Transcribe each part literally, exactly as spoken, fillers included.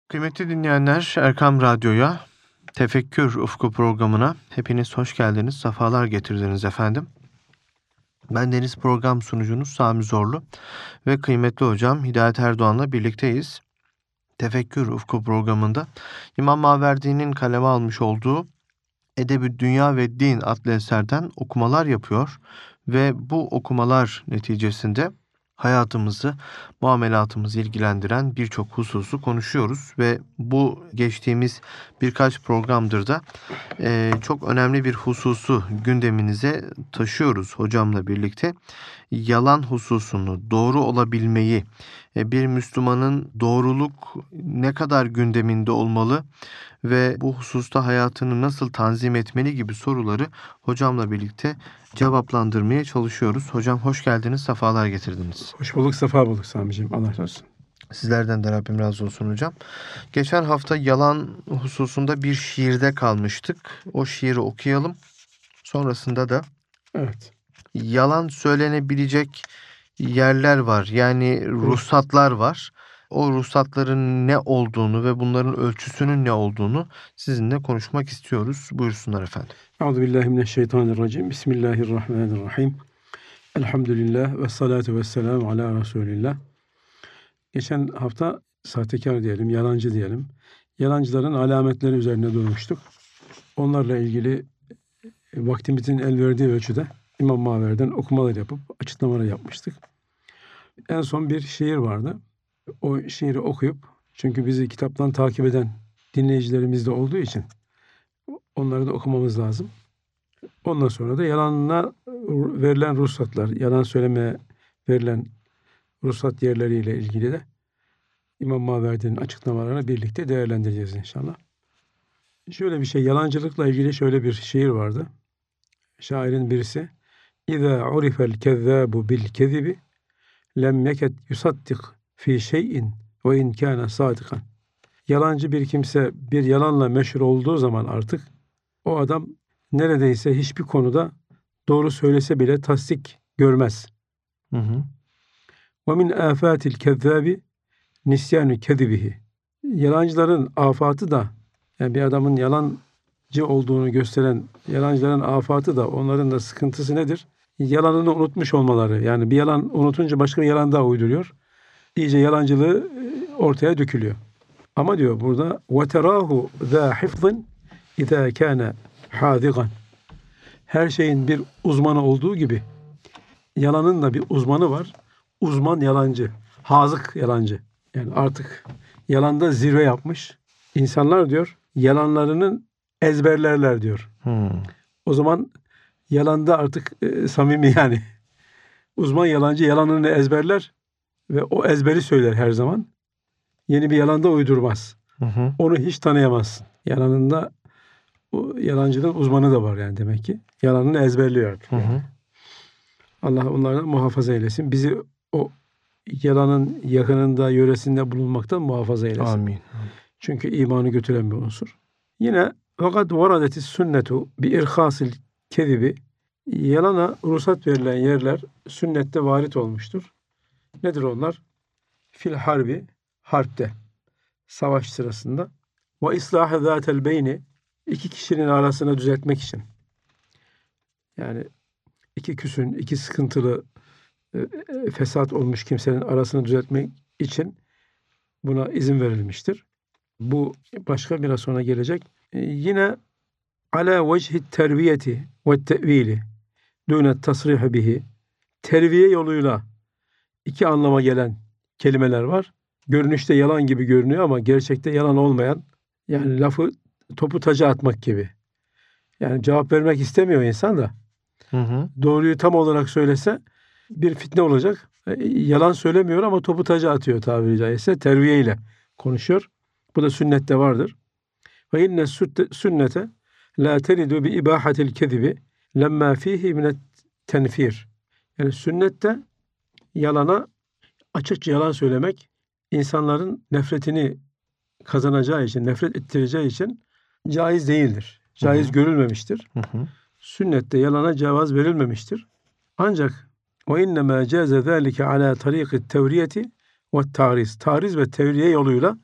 Kıymetli dinleyenler, Erkam Radyo'ya, Tefekkür Ufku programına hepiniz hoş geldiniz, sefalar getirdiniz efendim. Ben deniz program sunucunuz Sami Zorlu ve kıymetli hocam Hidayet Erdoğan'la birlikteyiz. Tefekkür Ufku programında İmam Maverdi'nin kaleme almış olduğu Edeb-i Dünya ve Din adlı eserden okumalar yapıyor ve bu okumalar neticesinde hayatımızı, muamelatımızı ilgilendiren birçok hususu konuşuyoruz ve bu geçtiğimiz birkaç programdır da e, çok önemli bir hususu gündeminize taşıyoruz hocamla birlikte. Yalan hususunu, doğru olabilmeyi, e, bir Müslümanın doğruluk ne kadar gündeminde olmalı ve bu hususta hayatını nasıl tanzim etmeli gibi soruları hocamla birlikte cevaplandırmaya çalışıyoruz. Hocam hoş geldiniz, sefalar getirdiniz. Hoş bulduk, sefa bulduk Sami'ciğim. Allah razı olsun. Sizlerden de Rabbim razı olsun hocam. Geçen hafta yalan hususunda bir şiirde kalmıştık. O şiiri okuyalım. Sonrasında da Evet. yalan söylenebilecek yerler var. Yani ruhsatlar var. O ruhsatların ne olduğunu ve bunların ölçüsünün ne olduğunu sizinle konuşmak istiyoruz. Buyursunlar efendim. Euzubillahimineşşeytanirracim. Bismillahirrahmanirrahim. Elhamdülillah ve salatu ve selamu ala Resulillah. Geçen hafta sahtekar diyelim, yalancı diyelim. Yalancıların alametleri üzerine durmuştuk. Onlarla ilgili vaktimizin el verdiği ölçüde İmam Maverdi'den okumalar yapıp açıklamalar yapmıştık. En son bir şiir vardı. O şiiri okuyup, çünkü bizi kitaptan takip eden dinleyicilerimiz de olduğu için onları da okumamız lazım. Ondan sonra da yalanına verilen ruhsatlar, yalan söylemeye verilen ruhsat yerleriyle ilgili de İmam Maverdi'nin açıklamalarını birlikte değerlendireceğiz inşallah. Şöyle bir şey, yalancılıkla ilgili şöyle bir şiir vardı. Şairin birisi: İzâ urifel kezzâbu bil kezibi lem yeket yusaddik fi şeyin ve in kâne sadikan. Yalancı bir kimse bir yalanla meşhur olduğu zaman artık o adam neredeyse hiçbir konuda doğru söylese bile tasdik görmez. Hı hı. Ve min âfâtil kezzâbi nisyânü kezibihi. Yalancıların afatı da, yani bir adamın yalancı olduğunu gösteren yalancıların afatı da, onların da sıkıntısı nedir? Yalanını unutmuş olmaları. Yani bir yalan unutunca başka bir yalan daha uyduruyor. İyice yalancılığı ortaya dökülüyor. Ama diyor burada وَتَرَاهُ ذَا حِفْظٍ اِذَا كَانَ حَاذِقًا. Her şeyin bir uzmanı olduğu gibi yalanın da bir uzmanı var. Uzman yalancı, hazık yalancı. Yani artık yalanda zirve yapmış insanlar diyor, yalanlarının ezberlerler diyor. Hmm. O zaman yalanda artık e, samimi yani. Uzman yalancı yalanını ezberler ve o ezberi söyler her zaman. Yeni bir yalanda uydurmaz. Hı hı. Onu hiç tanıyamazsın. Yalanında o yalancının uzmanı da var yani demek ki. Yalanını ezberliyor artık. Hı hı. Allah onlardan muhafaza eylesin. Bizi o yalanın yakınında, yöresinde bulunmaktan muhafaza eylesin. Amin. Çünkü imanı götüren bir unsur. Yine fakat varadetis sünnetu bi irhasil kezibi. Yalana ruhsat verilen yerler sünnette varit olmuştur. Nedir onlar? Fil harbi, harpte, savaş sırasında. Ve islâhe zâtel beyni, iki kişinin arasını düzeltmek için. Yani iki küsün, iki sıkıntılı, e, fesat olmuş kimsenin arasını düzeltmek için buna izin verilmiştir. Bu başka biraz sonra gelecek. E, yine ala vecihi terviyeti ve tevili dûne tasrih bihi, terviye yoluyla iki anlama gelen kelimeler var. Görünüşte yalan gibi görünüyor ama gerçekte yalan olmayan, yani lafı topu taca atmak gibi. Yani cevap vermek istemiyor insan da. Hı hı. Doğruyu tam olarak söylese bir fitne olacak. E, yalan söylemiyor ama topu taca atıyor tabiri caizse. Terviye ile konuşuyor. Bu da sünnette vardır. Ve inne sünnete la teridu bi ibahatil kezibi lemma fihi minet tenfir. Yani sünnette yalana, açıkça yalan söylemek insanların nefretini kazanacağı için, nefret ettireceği için caiz değildir. Caiz hı hı. görülmemiştir. Hı hı. Sünnette yalana cevaz verilmemiştir. Ancak ve innemâ câze zâlike alâ tarîkit tevriyeti ve tariz. Tariz ve tevriye yoluyla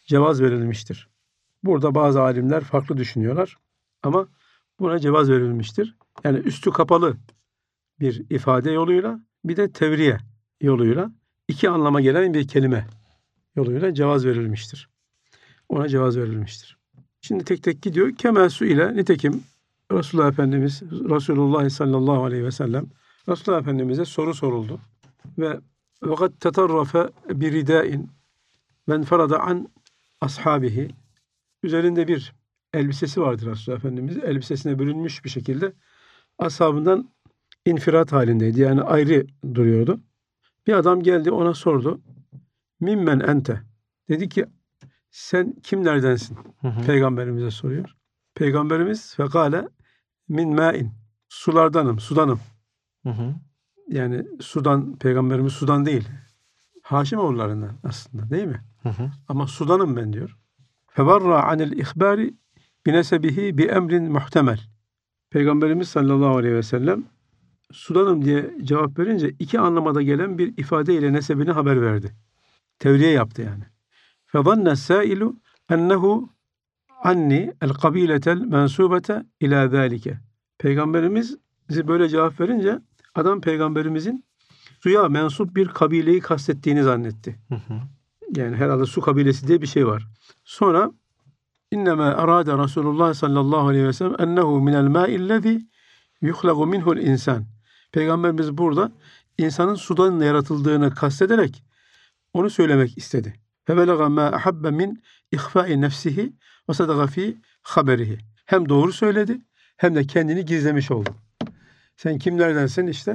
cevaz verilmiştir. Burada bazı alimler farklı düşünüyorlar ama buna cevaz verilmiştir. Yani üstü kapalı bir ifade yoluyla bir de tevriye yoluyla iki anlama gelen bir kelime yoluyla cevaz verilmiştir. Ona cevaz verilmiştir. Şimdi tek tek gidiyor. Kemelsu ile nitekim Resulullah Efendimiz Resulullah sallallahu aleyhi ve sellem Resulullah Efendimiz'e soru soruldu ve vakat tetarrafe bir ridain men farada an ashabihi, üzerinde bir elbisesi vardır Resulullah Efendimiz. Elbisesine bürünmüş bir şekilde ashabından infirat halindeydi. Yani ayrı duruyordu. Bir adam geldi ona sordu. Mimmen ente. Dedi ki sen kimlerdensin? Hı hı. Peygamberimize soruyor. Peygamberimiz fekale min ma'in. Sulardanım, sudanım. Hı hı. Yani Sudan, Peygamberimiz Sudan değil. Haşimoğullarından aslında değil mi? Hı hı. Ama Sudan'ım ben diyor. Fevarra anil ihbari binesebihi bi emrin muhtemel. Peygamberimiz sallallahu aleyhi ve sellem Sudan'ım diye cevap verince iki anlamada gelen bir ifadeyle nesebini haber verdi. Tevriye yaptı yani. Fezanne sailu ennehu anni el kabiletel mensubete ila zalike. Peygamberimiz böyle cevap verince adam peygamberimizin suya mensup bir kabileyi kastettiğini zannetti. Hı hı. Yani herhalde su kabilesi diye bir şey var. Sonra innema arada Resulullah sallallahu aleyhi ve sellem ennehu minel ma'illezî yuhlagu minhu'l insan. Peygamberimiz burada insanın sudan yaratıldığını kastederek onu söylemek istedi. Fe belaga ma ahabbe min ihfa'i nefsihi ve sadaga fi haberihi. Hem doğru söyledi hem de kendini gizlemiş oldu. Sen kimlerdensin işte?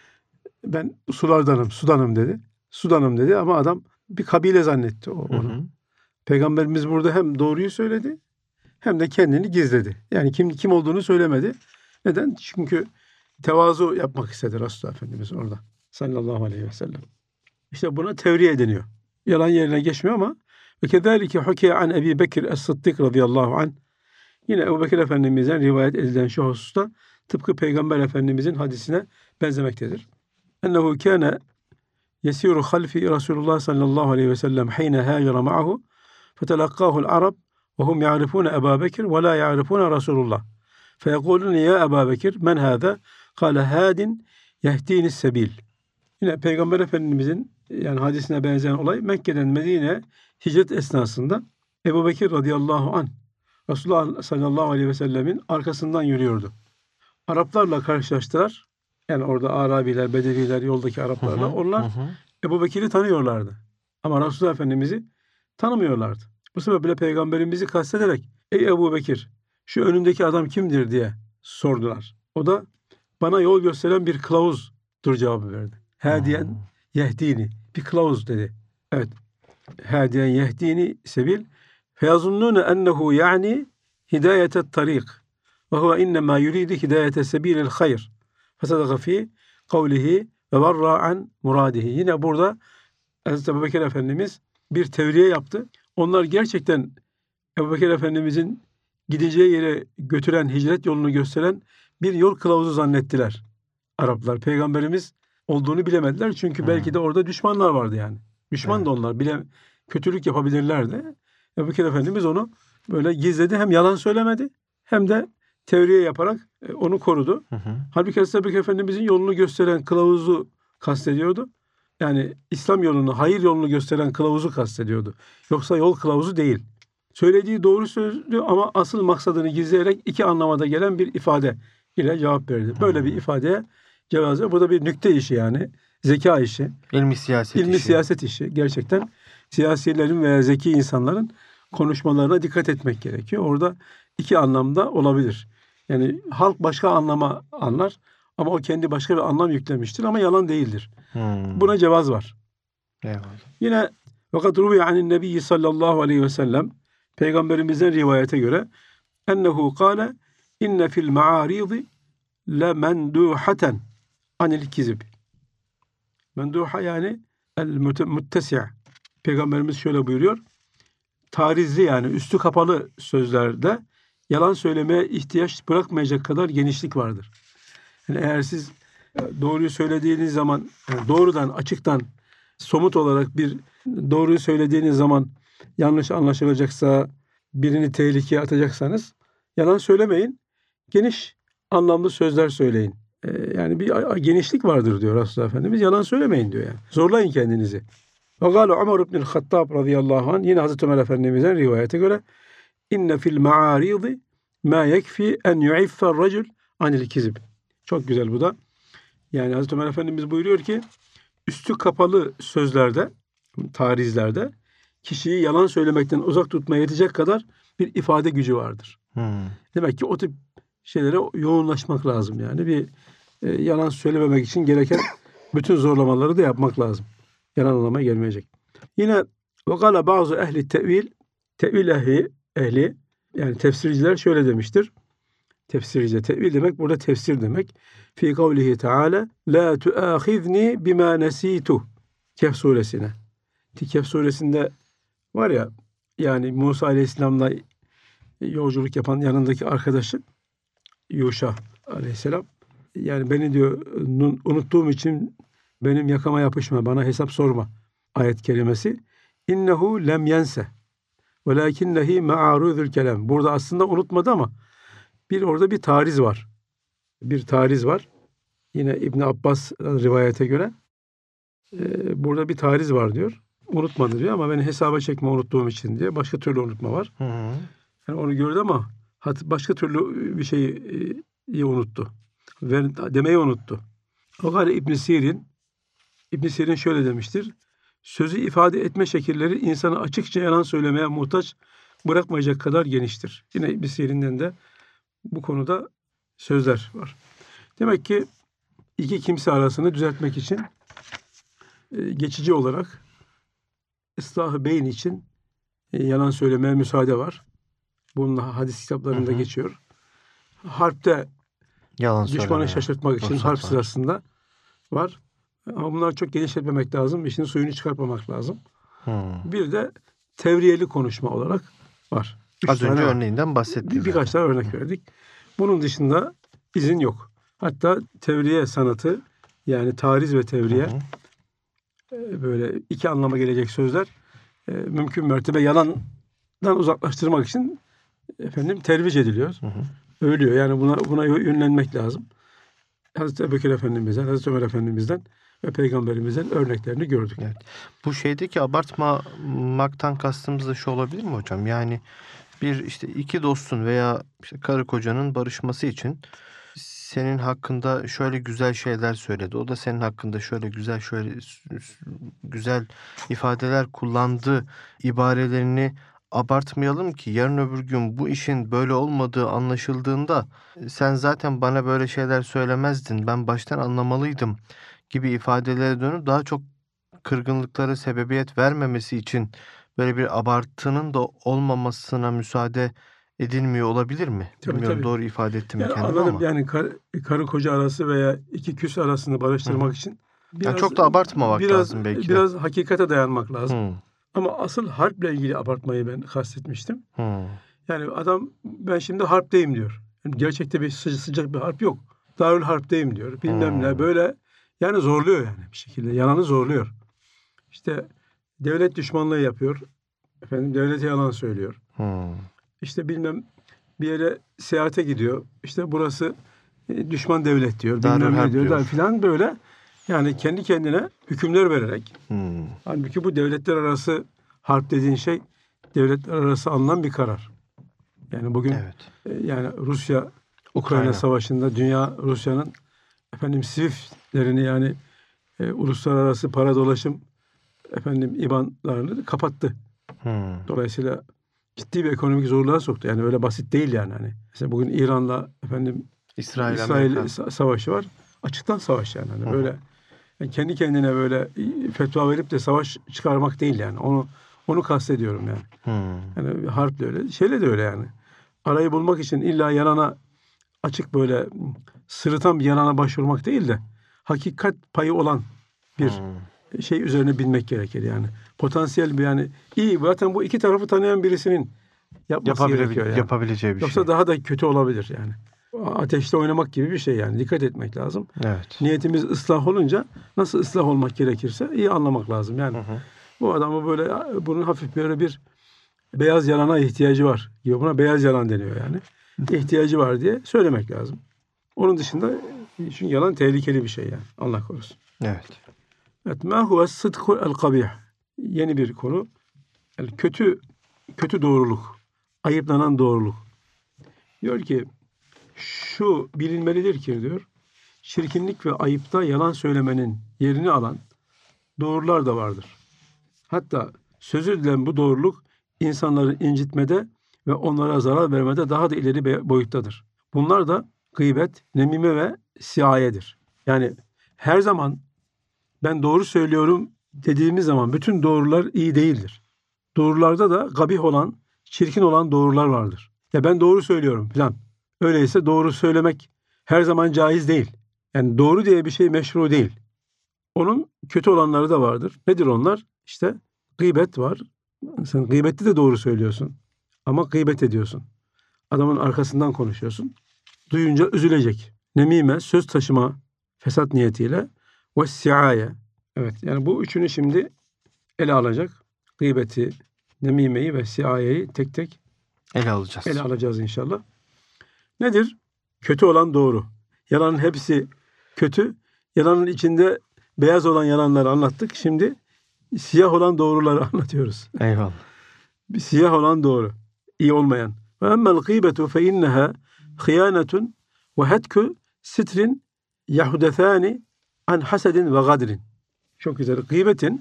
Ben sulardanım, Sudan'ım dedi. Sudan'ım dedi ama adam bir kabile zannetti o- onu. Hı hı. Peygamberimiz burada hem doğruyu söyledi hem de kendini gizledi. Yani kim kim olduğunu söylemedi. Neden? Çünkü tevazu yapmak istedi Resulullah Efendimiz orada. Sallallahu aleyhi ve sellem. İşte buna tevriye deniyor. Yalan yerine geçmiyor ama ve kezalike hukiye an Ebi Bekir es-Sıddık radıyallahu anh. Yine Ebu Bekir Efendimiz'den rivayet edilen şu hususta tıpkı Peygamber Efendimiz'in hadisine benzemektedir. Ennehu kâne yesiru halfi Resulullah sallallahu aleyhi ve sellem hine hâcera ma'ahu fetelakkahu'l Arab ve hum ya'rifûne Ebu Bekir ve la ya'rifûne Resulullah. Feyekulûne ya Ebu Bekir men hâzâ? Kâle hâdin yehdînis sebil. Yine Peygamber Efendimizin yani hadisine benzeyen olay Mekke'den Medine'ye hicret esnasında Ebu Bekir radıyallahu anh Resulullah sallallahu aleyhi ve sellemin arkasından yürüyordu. Araplarla karşılaştılar. Yani orada Arabiler, Bedeviler, yoldaki Araplarla. Hı hı. Onlar Hı hı. Ebu Bekir'i tanıyorlardı. Ama Resulullah Efendimiz'i tanımıyorlardı. Bu sebeple Peygamberimizi kastederek ey Ebu Bekir şu önündeki adam kimdir diye sordular. O da bana yol gösteren bir kılavuzdur cevabı verdi. Hadiyen yehdini. Bir kılavuz dedi. Evet. Hadiyen yehdini sebil. Feyazunnune ennehu yani hidayetet tarik. Ve huve innema yuridu hidayete sebilil hayr. Fesadaka fi kavlihi ve varra an muradihi. Yine burada Hazreti Ebu Bekir Efendimiz bir tevriye yaptı. Onlar gerçekten Ebu Bekir Efendimizin gideceği yere götüren, hicret yolunu gösteren bir yol kılavuzu zannettiler Araplar. Peygamberimiz olduğunu bilemediler. Çünkü Hmm. belki de orada düşmanlar vardı yani. Düşman Evet. da onlar. Bile, kötülük yapabilirlerdi. Ebu Bekir Efendimiz onu böyle gizledi. Hem yalan söylemedi hem de tevriye yaparak e, onu korudu. Hı hı. Halbuki Hazreti Ebu Bekir Efendimizin yolunu gösteren kılavuzu kastediyordu. Yani İslam yolunu, hayır yolunu gösteren kılavuzu kastediyordu. Yoksa yol kılavuzu değil. Söylediği doğru sözlü ama asıl maksadını gizleyerek iki anlamada gelen bir ifade ile cevap verdi. Böyle bir ifadeye cevaz ver. Bu da bir nükte işi yani. Zeka işi. İlmi siyaset İlmi işi. siyaset işi. Gerçekten siyasilerin veya zeki insanların konuşmalarına dikkat etmek gerekiyor. Orada iki anlamda olabilir. Yani halk başka anlama anlar ama o kendi başka bir anlam yüklemiştir ama yalan değildir. Hmm. Buna cevaz var. Eyvallah. Yine fakat ruviye anin nebiyyi sallallahu aleyhi ve sellem Peygamberimizden rivayete göre ennehu kâle inne fil ma'aridi le menduhaten anil kizib. Menduha yani el muttesi'. Peygamberimiz şöyle buyuruyor. Tarizli yani üstü kapalı sözlerde yalan söylemeye ihtiyaç bırakmayacak kadar genişlik vardır. Yani eğer siz doğruyu söylediğiniz zaman yani doğrudan açıktan somut olarak bir doğruyu söylediğiniz zaman yanlış anlaşılacaksa, birini tehlikeye atacaksanız yalan söylemeyin. Geniş anlamlı sözler söyleyin. Ee, yani bir genişlik vardır diyor Resulullah Efendimiz. Yalan söylemeyin diyor yani. Zorlayın kendinizi. Ve gâle Ömer ibn-i Hattab radıyallahu anh, yine Hazreti Ömer Efendimiz'den rivayete göre inne fil ma'aridi ma yekfi en yu'iffer racul anil kizib. Çok güzel bu da. Yani Hazreti Ömer Efendimiz buyuruyor ki üstü kapalı sözlerde, tarizlerde kişiyi yalan söylemekten uzak tutmaya yetecek kadar bir ifade gücü vardır. Hmm. Demek ki o tip şeylere yoğunlaşmak lazım yani. Bir e, yalan söylememek için gereken bütün zorlamaları da yapmak lazım. Yalan anlamaya gelmeyecek. Yine وَقَالَ bazı ehli tevil, tevil ehli, ehli yani tefsirciler şöyle demiştir. Tefsirci, tevil demek burada tefsir demek. Fi kavlihi Teala la tuâkhidni bima nesitu. Kehf suresine. Kehf suresinde var ya, yani Musa Aleyhisselam'la yolculuk yapan yanındaki arkadaşı Yuşa Aleyhisselam, yani beni diyor unuttuğum için benim yakama yapışma, bana hesap sorma ayet kelimesi. İnnehu lem yense velakinnehi ma'arudul kelam. Burada aslında unutmadı ama bir orada bir tariz var. Bir tariz var. Yine İbn Abbas rivayete göre e, burada bir tariz var diyor. Unutmadı diyor ama beni hesaba çekme unuttuğum için diye. Başka türlü unutma var. Hı hı. Yani onu gördü ama başka türlü bir şeyi e, unuttu. Ve demeyi unuttu. O gale İbn Sirin İbn Sirin şöyle demiştir. Sözü ifade etme şekilleri insanı açıkça yalan söylemeye muhtaç bırakmayacak kadar geniştir. Yine İbn Sirin'den de bu konuda sözler var. Demek ki iki kimse arasını düzeltmek için e, geçici olarak ıslah-ı beyn için e, yalan söylemeye müsaade var. Bunun hadis kitaplarında hı hı. geçiyor. Harpte yalan düşmanı söylemeye şaşırtmak için harp var. Sırasında var. Ama bunları çok genişletmemek lazım. İşin suyunu çıkartmamak lazım. Hmm. Bir de tevriyeli konuşma olarak var. Üç Az önce var. Örneğinden bahsettik. Bir, birkaç tane örnek verdik. Bunun dışında izin yok. Hatta tevriye sanatı, yani tariz ve tevriye, hı hı. böyle iki anlama gelecek sözler e, mümkün mertebe yalandan uzaklaştırmak için efendim tervic ediliyor. Hı hı. Övülüyor. Yani buna buna yönlenmek lazım. Hazreti Ebubekir Efendimiz'den, Hazreti Ömer Efendimiz'den ve Peygamberimizden örneklerini gördük. Evet. Bu şeydeki abartmamaktan kastımız da şu olabilir mi hocam? Yani bir işte iki dostun veya işte karı kocanın barışması için senin hakkında şöyle güzel şeyler söyledi. O da senin hakkında şöyle güzel şöyle güzel ifadeler kullandı ibarelerini abartmayalım ki yarın öbür gün bu işin böyle olmadığı anlaşıldığında sen zaten bana böyle şeyler söylemezdin, ben baştan anlamalıydım gibi ifadelere dönüp daha çok kırgınlıklara sebebiyet vermemesi için böyle bir abartının da olmamasına müsaade edilmiyor olabilir mi? Tabii, Bilmiyorum tabii. doğru ifade ettim yani kendimi anladım. ama. Yani kar, karı koca arası veya iki küs arasını barıştırmak Hı. için biraz, yani çok da abartmamak biraz, lazım belki de. Biraz hakikate dayanmak lazım. Hı. Ama asıl harple ilgili abartmayı ben kastetmiştim. Hı. Yani adam ben şimdi harpteyim diyor. Yani gerçekte bir sıcak, sıcak bir harp yok. Darül harpteyim diyor. Bilmem Hı. ne böyle yani zorluyor yani bir şekilde. Yalanı zorluyor. İşte devlet düşmanlığı yapıyor. Efendim devlete yalan söylüyor. Hmm. İşte bilmem bir yere seyahate gidiyor. İşte burası e, düşman devlet diyor. Bilmem ne diyor. diyor. Filan böyle. Yani kendi kendine hükümler vererek. Hmm. Halbuki bu devletler arası harp dediğin şey devletler arası alınan bir karar. Yani bugün evet. e, yani Rusya Ukrayna Savaşı'nda dünya Rusya'nın efendim Swift'lerini yani e, uluslararası para dolaşım efendim İ B A N'larını kapattı. Hmm. Dolayısıyla ciddi bir ekonomik zorluğa soktu. Yani öyle basit değil yani. Hani mesela bugün İran'la efendim İsrail, İsrail sa- savaşı var. Açıktan savaş yani. Hani böyle yani kendi kendine böyle fetva verip de savaş çıkarmak değil yani. Onu onu kastediyorum yani. Hmm. Yani harp de öyle, şeyle de öyle yani. Arayı bulmak için illa yalana açık böyle sırıtan bir yalana başvurmak değil de hakikat payı olan bir hmm. şey üzerine binmek gerekir yani. Potansiyel bir yani iyi zaten bu iki tarafı tanıyan birisinin yapması gerekiyor yani. Yapabileceği bir Yoksa şey. Yoksa daha da kötü olabilir yani. Ateşte oynamak gibi bir şey yani. Dikkat etmek lazım. Evet. Niyetimiz ıslah olunca nasıl ıslah olmak gerekirse iyi anlamak lazım. Yani hı hı. Bu adamı böyle bunun hafif böyle bir beyaz yalana ihtiyacı var gibi. Buna beyaz yalan deniyor yani. İhtiyacı var diye söylemek lazım. Onun dışında çünkü yalan tehlikeli bir şey yani. Allah korusun. Evet. Evet. Ma huve sıdku el kabih. Yeni bir konu. Yani kötü kötü doğruluk. Ayıplanan doğruluk. Diyor ki şu bilinmelidir ki diyor. Çirkinlik ve ayıpta yalan söylemenin yerini alan doğrular da vardır. Hatta sözü edilen bu doğruluk insanları incitmede ve onlara zarar vermede daha da ileri boyuttadır. Bunlar da gıybet, nemime ve siayedir. Yani her zaman ben doğru söylüyorum dediğimiz zaman bütün doğrular iyi değildir. Doğrularda da gabih olan, çirkin olan doğrular vardır. Ya ben doğru söylüyorum falan. Öyleyse doğru söylemek her zaman caiz değil. Yani doğru diye bir şey meşru değil. Onun kötü olanları da vardır. Nedir onlar? İşte gıybet var. Sen gıybette de doğru söylüyorsun. Ama gıybet ediyorsun. Adamın arkasından konuşuyorsun. Duyunca üzülecek. Nemime, söz taşıma, fesat niyetiyle ve siaye. Evet, yani bu üçünü şimdi ele alacak. Gıybeti, nemimeyi ve siayeyi tek tek ele alacağız. Ele alacağız inşallah. Nedir? Kötü olan doğru. Yalanın hepsi kötü. Yalanın içinde beyaz olan yalanları anlattık. Şimdi siyah olan doğruları anlatıyoruz. Eyvallah. Bir siyah olan doğru. İyi olmayan. Ve emmel gıybetu fe inneha hıyanetun ve hetku sitrin yahudethani an hasedin ve gadrin. Çok güzel. Gıybetin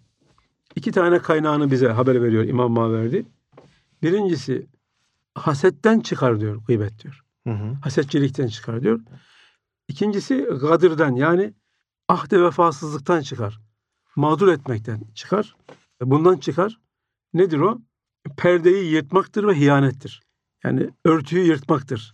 iki tane kaynağını bize haber veriyor İmam Maverdi. Birincisi hasetten çıkar diyor gıybet diyor. Hı hı. Hasetçilikten çıkar diyor. İkincisi gadırdan yani ahde vefasızlıktan çıkar. Mağdur etmekten çıkar. Bundan çıkar. Nedir o? Perdeyi yırtmaktır ve hiyanettir. Yani örtüyü yırtmaktır.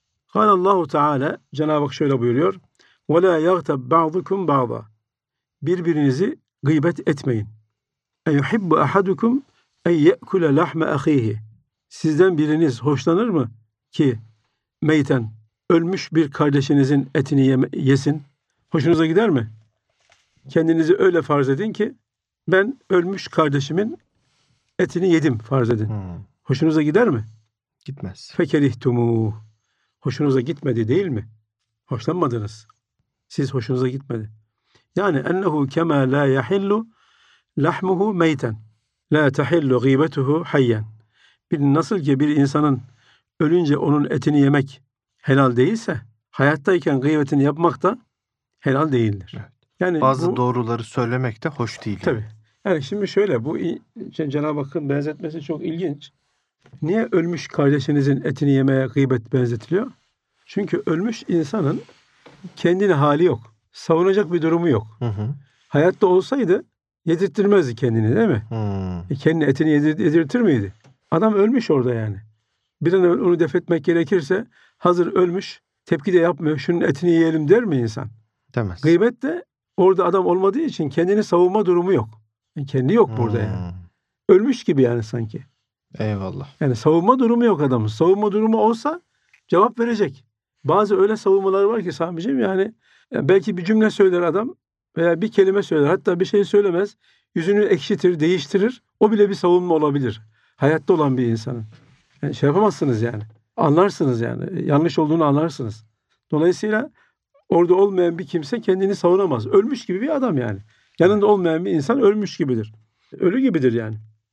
Allahu Teala Cenab-ı Hak şöyle buyuruyor. وَلَا يَغْتَبْ بَعْضُكُمْ بَعْضًا Birbirinizi gıybet etmeyin. اَيُحِبُّ أَحَدُكُمْ اَنْ يَأْكُلَ لَحْمَ أَخِيهِ Sizden biriniz hoşlanır mı ki meyten ölmüş bir kardeşinizin etini yeme, yesin? Hoşunuza gider mi? Kendinizi öyle farz edin ki ben ölmüş kardeşimin etini yedim farz edin. Hmm. Hoşunuza gider mi? Gitmez. Fekerihtumu. Hoşunuza gitmedi değil mi? Hoşlanmadınız. Siz hoşunuza gitmedi. Yani ennehu kema la yahillu lahmuhu meyten. La tahillu gıybetuhu hayyen. Bir, nasıl ki bir insanın ölünce onun etini yemek helal değilse, hayattayken gıybetini yapmak da helal değildir. Evet. Yani bazı bu, doğruları söylemek de hoş değil. Tabii. Yani şimdi şöyle, bu Cenab-ı Hakk'ın benzetmesi çok ilginç. Niye ölmüş kardeşinizin etini yemeye gıybet benzetiliyor? Çünkü ölmüş insanın kendine hali yok. Savunacak bir durumu yok. Hı hı. Hayatta olsaydı yedirttirmezdi kendini değil mi? Hmm. E kendi etini yedir, yedirtir miydi? Adam ölmüş orada yani. Bir an evvel onu defetmek gerekirse hazır ölmüş, tepki de yapmıyor. Şunun etini yiyelim der mi insan? Demez. Gıybet de orada adam olmadığı için kendini savunma durumu yok. Yani kendi yok burada yani. Hmm. Ölmüş gibi yani sanki. Eyvallah. Yani savunma durumu yok adamın. Savunma durumu olsa cevap verecek. Bazı öyle savunmalar var ki Sami'ciğim yani, yani belki bir cümle söyler adam veya bir kelime söyler. Hatta bir şey söylemez. Yüzünü ekşitir, değiştirir. O bile bir savunma olabilir. Hayatta olan bir insanın. Yani şey yapamazsınız yani. Anlarsınız yani. Yanlış olduğunu anlarsınız. Dolayısıyla orada olmayan bir kimse kendini savunamaz. Ölmüş gibi bir adam yani. Yanında olmayan bir insan ölmüş gibidir. Ölü gibidir yani.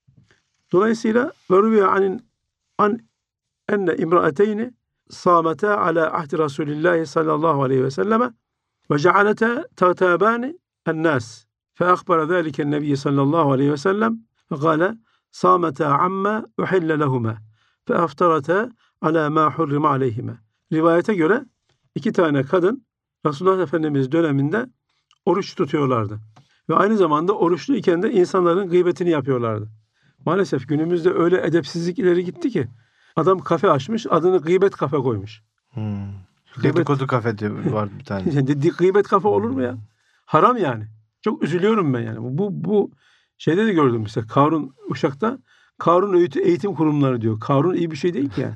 Dolayısıyla veruviye anin an enne imraateyni sâmeta ala ahdi Resulillahi sallallahu aleyhi ve selleme ve cealete tağtabani ennâs. Fe akbara zâlike nebiyyü sallallahu aleyhi ve sellem ve gâle sâmeta amma uhille lehuma fe aftarata ala ma hurrima aleyhime. Rivayete göre iki tane kadın Resulullah Efendimiz döneminde oruç tutuyorlardı. Ve aynı zamanda oruçluyken de insanların gıybetini yapıyorlardı. Maalesef günümüzde öyle edepsizlik ileri gitti ki adam kafe açmış, adını gıybet kafe koymuş. Hmm. Gıybet... Dedikodu kafede var bir tane. Gıybet kafe olur mu ya? Haram yani. Çok üzülüyorum ben yani. Bu bu şeyde de gördüm mesela Karun Uşak'ta Karun Öğütü Eğitim Kurumları diyor. Karun iyi bir şey değil ki yani.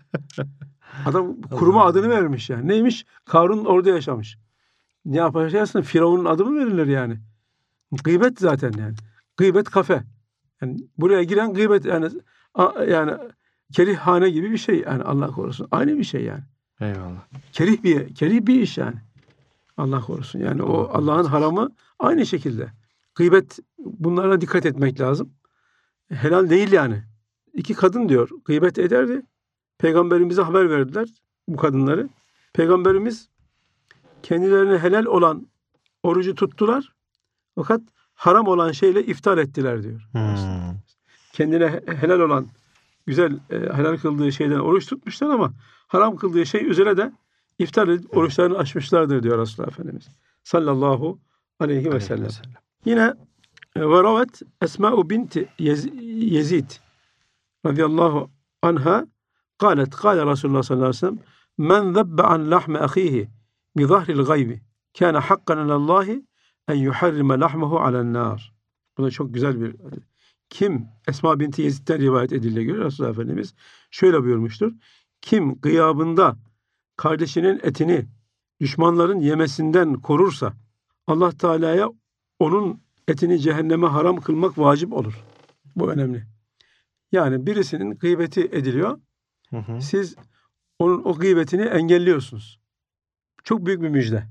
Adam kuruma adını vermiş yani. Neymiş? Karun orada yaşamış. Ne yapacaksın? Firavun'un adı mı verilir yani? Gıybet zaten yani. Gıybet kafe. Yani buraya giren gıybet yani a, yani kerihhane gibi bir şey yani Allah korusun. Aynı bir şey yani. Eyvallah. Kerih bir kerih bir iş yani. Allah korusun. Yani o Allah Allah'ın korusun. haramı aynı şekilde. Gıybet bunlara dikkat etmek lazım. Helal değil yani. İki kadın diyor gıybet ederdi. Peygamberimize haber verdiler bu kadınları. Peygamberimiz kendilerine helal olan orucu tuttular. Fakat haram olan şeyle iftar ettiler diyor. Hmm. Kendine helal olan güzel e, helal kıldığı şeyden oruç tutmuşlar ama haram kıldığı şey üzere de iftar edip oruçlarını açmışlardır diyor Resulullah Efendimiz sallallahu aleyhi ve sellem. Yine e, ve ravet Esma binti Yez- Yezid radıyallahu anha قالت قال رسول الله صلى الله عليه وسلم من ذب عن لحم أخيه بظهر الغيب كان حقا على الله أن يحرم لحمه على النار. Bu da çok güzel bir kim Esma binti Yezid'den rivayet edildiğine göre Resulullah Efendimiz şöyle buyurmuştur. Kim gıyabında kardeşinin etini düşmanların yemesinden korursa Allah Teala'ya onun etini cehenneme haram kılmak vacip olur. Bu önemli. Yani birisinin gıybeti ediliyor. Hı hı. Siz onun o gıybetini engelliyorsunuz. Çok büyük bir müjde.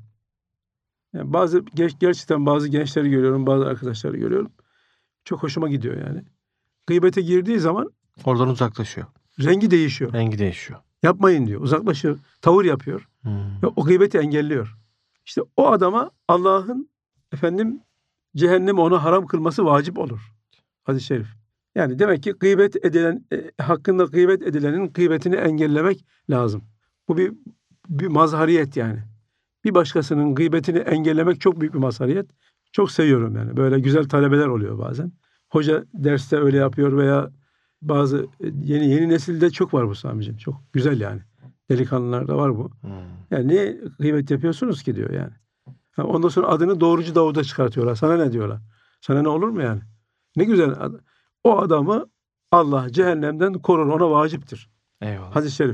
Yani bazı gerçekten bazı gençleri görüyorum, bazı arkadaşları görüyorum. Çok hoşuma gidiyor yani. Gıybete girdiği zaman Oradan uzaklaşıyor. rengi değişiyor. Rengi değişiyor. Yapmayın diyor. Uzaklaşıyor. Tavır yapıyor. Hmm. Ve o gıybeti engelliyor. İşte o adama Allah'ın efendim cehennemi ona haram kılması vacip olur. Hadis-i şerif. Yani demek ki gıybet edilen e, hakkında gıybet edilenin gıybetini engellemek lazım. Bu bir bir mazhariyet yani. Bir başkasının gıybetini engellemek çok büyük bir mazhariyet. Çok seviyorum yani. Böyle güzel talebeler oluyor bazen. Hoca derste öyle yapıyor veya bazı yeni yeni nesilde çok var bu Sami'ciğim. Çok güzel yani. Delikanlılarda var bu. Hmm. Yani niye gıybet yapıyorsunuz ki diyor yani. Ha, ondan sonra adını doğrucu Davud'a çıkartıyorlar. Sana ne diyorlar? Sana ne olur mu yani? Ne güzel. O adamı Allah cehennemden korur. Ona vaciptir. Eyvallah. Hadis-i şerif.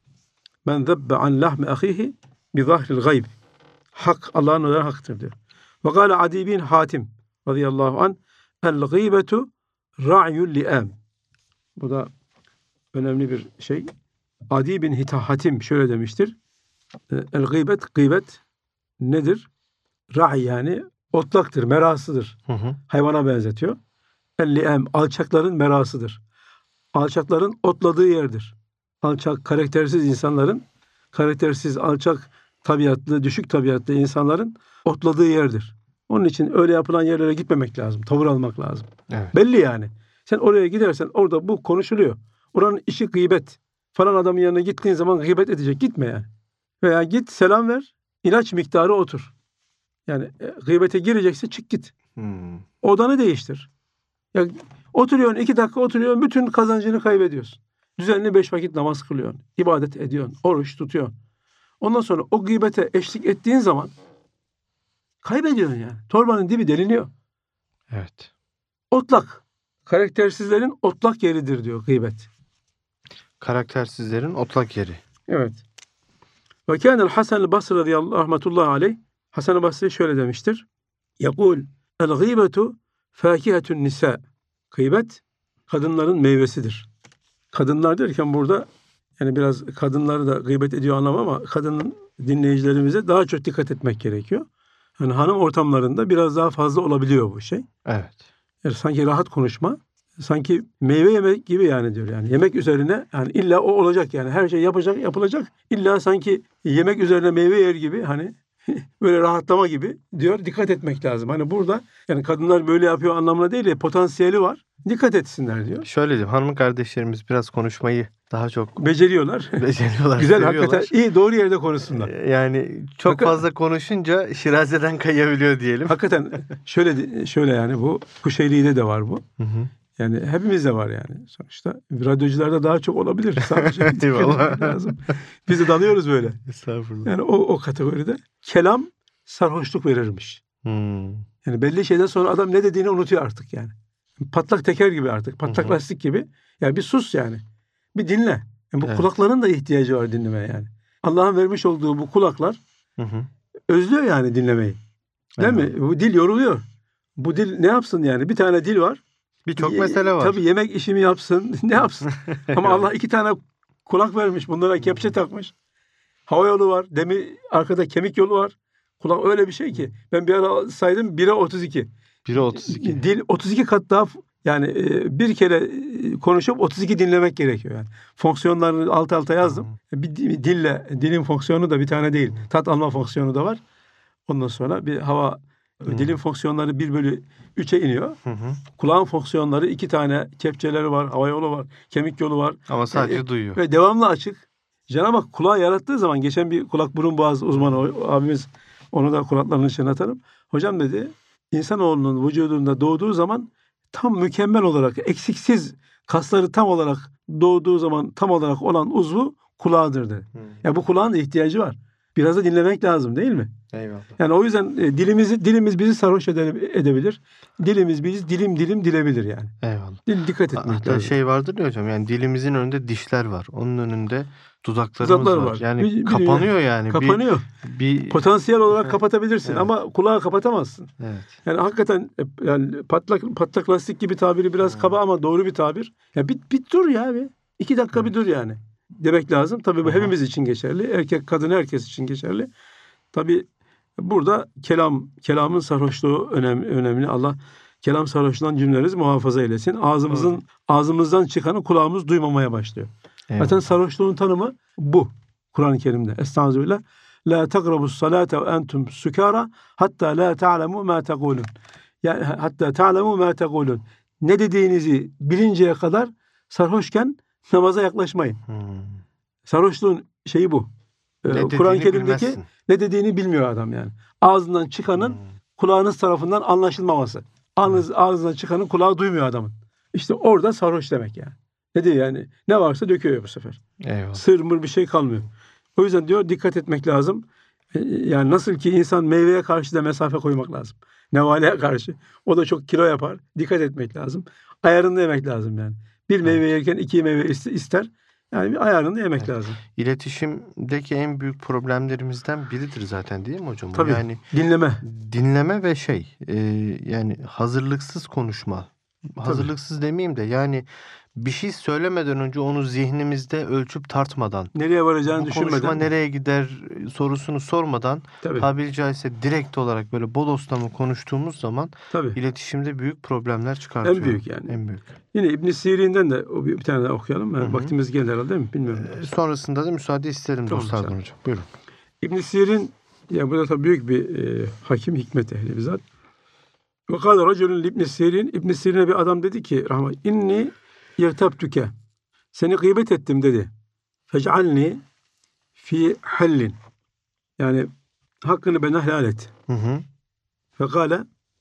Men zebbe an lahmi ahihi bi zahril gayb. Hak Allah'ın özel haktır diyor. Ve kâle Adi bin Hatim radıyallahu anh el gıybetu ra'yul li'am. Bu da önemli bir şey. Adi bin Hatim şöyle demiştir. El gıybet, gıybet nedir? Ra'i yani otlaktır, merasıdır. Hı hı. Hayvana benzetiyor. El li'am alçakların merasıdır. Alçakların otladığı yerdir. Alçak, karaktersiz insanların, karaktersiz, alçak tabiatlı, düşük tabiatlı insanların otladığı yerdir. Onun için öyle yapılan yerlere gitmemek lazım. Tavır almak lazım. Evet. Belli yani. Sen oraya gidersen orada bu konuşuluyor. Oranın işi gıybet. Falan adamın yanına gittiğin zaman gıybet edecek. Gitme yani. Veya git selam ver. İlaç miktarı otur. Yani e, gıybete girecekse çık git. Hmm. Odanı değiştir. Ya, oturuyorsun iki dakika oturuyorsun. Bütün kazancını kaybediyorsun. Düzenli beş vakit namaz kılıyorsun. İbadet ediyorsun. Oruç tutuyorsun. Ondan sonra o gıybete eşlik ettiğin zaman kaybediyorsun yani. Torbanın dibi deliniyor. Evet. Otlak. Karaktersizlerin otlak yeridir diyor gıybet. Karaktersizlerin otlak yeri. Evet. Ve kânel Hasan-ı Basri radıyallahu rahmetullahi aleyh Hasan-ı Basri şöyle demiştir. Yakul el gıybetu fâkihetün nisa. Gıybet kadınların meyvesidir. Kadınlar derken burada yani biraz kadınları da gıybet ediyor anlam ama kadın dinleyicilerimize daha çok dikkat etmek gerekiyor. Yani hanım ortamlarında biraz daha fazla olabiliyor bu şey. Evet. Yani sanki rahat konuşma, sanki meyve yemek gibi yani diyor yani. Yemek üzerine yani illa o olacak yani her şey yapacak, yapılacak. İlla sanki yemek üzerine meyve yer gibi hani böyle rahatlama gibi diyor. Dikkat etmek lazım. Hani burada yani kadınlar böyle yapıyor anlamına değil de potansiyeli var. Dikkat etsinler diyor. Şöyle diyeyim. Hanım kardeşlerimiz biraz konuşmayı daha çok Beceriyorlar. beceriyorlar. Güzel seviyorlar. hakikaten iyi doğru yerde konuşsunlar. Ee, Yani çok Hakikaten- fazla konuşunca şirazeden kayabiliyor diyelim. Hakikaten şöyle şöyle yani bu Kuşeyli'de de var bu. Hı hı. Yani hepimizde var yani. Sonuçta radyocularda daha çok olabilir. Sadece dikkat Eyvallah. etmek lazım. Biz de dalıyoruz böyle. Estağfurullah. Yani o, o kategoride. Kelam sarhoşluk verirmiş. Hmm. Yani belli şeyden sonra adam ne dediğini unutuyor artık yani. Patlak teker gibi artık. Patlak Hı hı. lastik gibi. Yani bir sus yani. Bir dinle. Yani bu Evet. kulakların da ihtiyacı var dinlemeye yani. Allah'ın vermiş olduğu bu kulaklar Hı hı. özlüyor yani dinlemeyi. Değil Evet. mi? Bu dil yoruluyor. Bu dil ne yapsın yani? Bir tane dil var. Birçok Ye- mesele var. Tabii yemek işimi yapsın. Ne yapsın? Ama Allah iki tane kulak vermiş. Bunlara kepçe takmış. Hava yolu var. Demir arkada kemik yolu var. Kulak öyle bir şey ki. Ben bir ara saydım bire otuz iki. bire otuz iki. Dil otuz iki kat daha yani e, bir kere e, konuşup otuz iki dinlemek gerekiyor yani. Fonksiyonlarını alt alta yazdım. Bir di- dille dilin fonksiyonu da bir tane değil. Tat alma fonksiyonu da var. Ondan sonra bir hava Hmm. dilin fonksiyonları bir bölü üçe iniyor. Hı hı. Kulağın fonksiyonları iki tane kepçeleri var, hava yolu var, kemik yolu var. Ama sadece E, duyuyor. Ve devamlı açık. Cenab-ı Hak kulağı yarattığı zaman geçen bir kulak burun boğaz uzmanı o- abimiz onu da kulaklarının içine atarım. Hocam dedi insanoğlunun vücudunda doğduğu zaman tam mükemmel olarak eksiksiz kasları tam olarak doğduğu zaman tam olarak olan uzvu kulağıdır dedi. Hı. Ya bu kulağın da ihtiyacı var. Biraz da dinlemek lazım değil mi? Eyvallah. Yani o yüzden e, dilimizi dilimiz bizi sarhoş ede- edebilir. Dilimiz bizi dilim dilim dilebilir yani. Eyvallah. Dil dikkat etmek Hatta lazım. şey vardır ya hocam, yani dilimizin önünde dişler var. Onun önünde dudaklarımız Dudaklar var. var. Yani Bir- bir- kapanıyor yani. Bir- Kapanıyor. Bir, Potansiyel olarak kapatabilirsin Evet. ama kulağı kapatamazsın. evet. Yani hakikaten e, yani patlak patlak lastik gibi tabiri biraz kaba ama doğru bir tabir. Ya bir, bir dur ya bir. İki dakika bir dur yani. Demek lazım. Tabii bu Aha. hepimiz için geçerli. Erkek, kadın herkes için geçerli. Tabii burada kelam, kelamın sarhoşluğu önemli. önemli. Allah kelam sarhoşluğundan cümlenizi muhafaza eylesin. Ağzımızın Doğru. ağzımızdan çıkanı kulağımız duymamaya başlıyor. Eyvallah. Zaten sarhoşluğun tanımı bu. Kur'an-ı Kerim'de. Estağfirullah. La takrabus salate ve entum sukara hatta la ta'lemu ma tekulun. Yani hatta ta'lemu ma tekulun. Ne dediğinizi bilinceye kadar sarhoşken namaza yaklaşmayın. Hmm. Sarhoşluğun şeyi bu. Ee, Ne Kur'an-ı dediğini Kerim'deki bilmezsin. ne dediğini bilmiyor adam yani. Ağzından çıkanın Hmm. kulağınız tarafından anlaşılmaması. Ağzınız, ağzından çıkanın kulağı duymuyor adamın. İşte orada sarhoş demek yani. Ne diyor yani? Ne varsa döküyor bu sefer. Eyvallah. Sır mır bir şey kalmıyor. O yüzden diyor dikkat etmek lazım. Ee, Yani nasıl ki insan meyveye karşı da mesafe koymak lazım. Nevale'ye karşı. O da çok kilo yapar. Dikkat etmek lazım. Ayarında yemek lazım yani. Bir Evet. meyve yerken iki meyve is- ister. Yani bir ayarında yemek Evet. lazım. İletişimdeki en büyük problemlerimizden biridir zaten, değil mi hocam? Bu Tabii. Yani Dinleme. dinleme ve şey e, yani hazırlıksız konuşma. Hazırlıksız demeyeyim de yani bir şey söylemeden önce onu zihnimizde ölçüp tartmadan, Nereye varacağını bu konuşma düşünmeden. nereye gider sorusunu sormadan, Tabii. tabiri caizse direkt olarak böyle bodoslama konuştuğumuz zaman Tabii. iletişimde büyük problemler çıkartıyor. En büyük yani. En büyük. Yine İbn Sirin'den de o bir, bir tane daha okuyalım. Yani Hı hı. vaktimiz geldi herhalde değil mi? Bilmiyorum. Ee, Sonrasında da müsaade isterim Tamam, dostlardan sağ ol. hocam. Buyurun. İbn Sirin ya bu da tabii büyük bir e, hakim hikmet ehli bir zat. Ve kâle racülün İbn Sirin İbn Sirin'e bir adam dedi ki rahmet inni yertabtüke seni gıybet ettim dedi. Fec'alni fi hallin yani hakkını bana helal et. Hı hı. Fekâle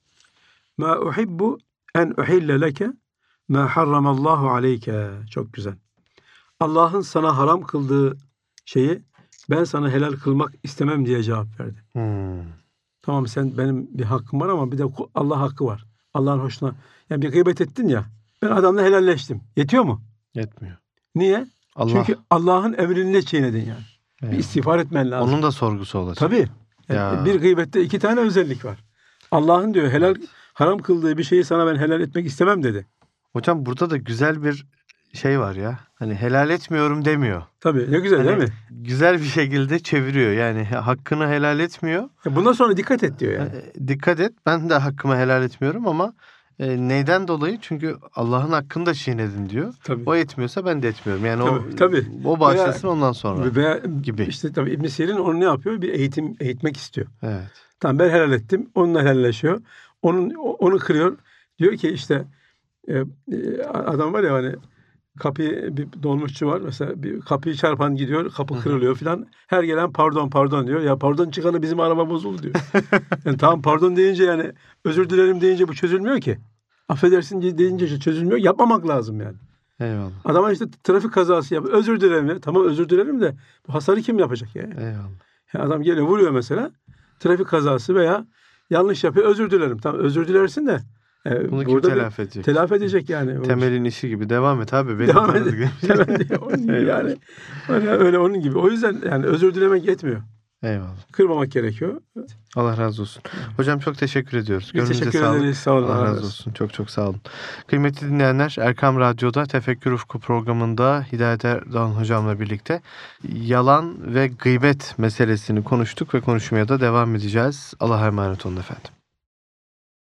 ma uhibbu en uhille leke ma harramallahu aleyke. Çok güzel. Allah'ın sana haram kıldığı şeyi ben sana helal kılmak istemem diye cevap verdi. Hmm. Tamam sen benim bir hakkım var ama bir de Allah hakkı var. Allah'ın hoşuna. Yani bir gıybet ettin ya. Ben adamla helalleştim. Yetiyor mu? Yetmiyor. Niye? Allah. Çünkü Allah'ın emrini ne çiğnedin yani. Bir Evet. istiğfar etmen lazım. Onun da sorgusu olacak. Tabii. Yani Ya. bir gıybette iki tane özellik var. Allah'ın diyor helal haram kıldığı bir şeyi sana ben helal etmek istemem dedi. Hocam burada da güzel bir şey var ya. Hani helal etmiyorum demiyor. Tabii ne güzel Hani değil mi? güzel bir şekilde çeviriyor. Yani hakkını helal etmiyor. Ya bundan sonra dikkat et diyor yani. E, Dikkat et, ben de hakkımı helal etmiyorum ama e, neyden dolayı? Çünkü Allah'ın hakkını da çiğnedin diyor. Tabii. O etmiyorsa ben de etmiyorum. Yani Tabii, o tabii. o başlasın ondan sonra. Veya gibi. işte tabii İbn Sirin onu ne yapıyor? Bir eğitim eğitmek istiyor. Evet. Tamam ben helal ettim. Onunla helalleşiyor. Onun onu kırıyor. Diyor ki işte e, e, adam var ya hani kapıyı bir dolmuşçu var mesela bir kapıyı çarpan gidiyor kapı kırılıyor filan her gelen pardon pardon diyor ya pardon çıkanı bizim araba bozuldu diyor. Yani tamam pardon deyince yani özür dilerim deyince bu çözülmüyor ki. Affedersin deyince çözülmüyor. Yapmamak lazım yani. Eyvallah. Adama işte trafik kazası yapıyor. Özür dilerim ya. Tamam özür dilerim de bu hasarı kim yapacak yani? Eyvallah. Yani adam geliyor vuruyor mesela trafik kazası veya yanlış yapıyor özür dilerim. Tamam özür dilersin de e, Bunu kim burada bir telafi edecek? telafi edecek yani. Temelin işi gibi devam et abi. Benim Devam tanıdık. edin. Temel diye onun gibi yani. Öyle, öyle onun gibi. O yüzden yani özür dilemek yetmiyor. Eyvallah. Kırmamak gerekiyor. Allah razı olsun. Hocam çok teşekkür ediyoruz. Biz Gönlünüze teşekkür sağlık. ederiz. Sağ olun. Allah razı olsun. Çok çok sağ olun. Kıymetli dinleyenler, Erkam Radyo'da Tefekkür Ufku programında Hidayet Erdoğan hocamla birlikte yalan ve gıybet meselesini konuştuk ve konuşmaya da devam edeceğiz. Allah'a emanet olun efendim.